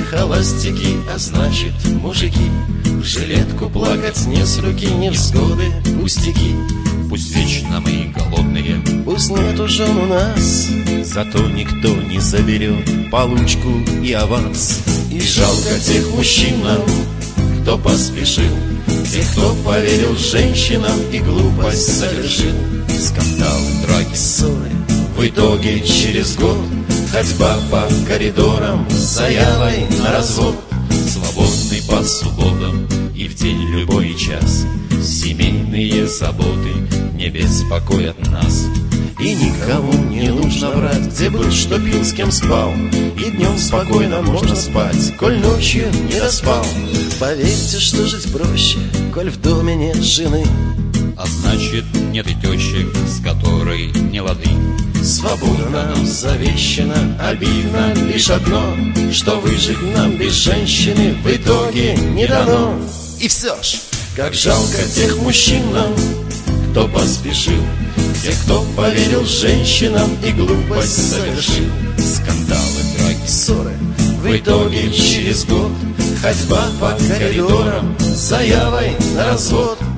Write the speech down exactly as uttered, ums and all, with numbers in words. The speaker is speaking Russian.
холостяки, а значит мужики. В жилетку плакать не с руки, невзгоды, пустяки. Пусть вечно мы голодные, пусть нету жен у нас, зато никто не заберет получку и аванс. И жалко тех мужчин нам, кто поспешил, тех, кто поверил женщинам и глупость совершил. Скандалы, драки, ссоры, в итоге через год ходьба по коридорам с заявой на развод. Свободный по субботам и в день любой час. Семейные заботы не беспокоят нас. И никому не нужно врать, где был, что пил, с кем спал. И днем спокойно можно спать, коль ночью не доспал. Поверьте, что жить проще, коль в доме нет жены. А значит, нет и тещи, с которой не лады. Свобода нам завещана, обидно лишь одно, что выжить нам без женщины в итоге не дано. И все ж, как жалко тех мужчин нам, кто поспешил, тех, кто поверил женщинам и глупость совершил. Скандалы, драки, ссоры, в итоге через год ходьба по коридорам с заявой на развод.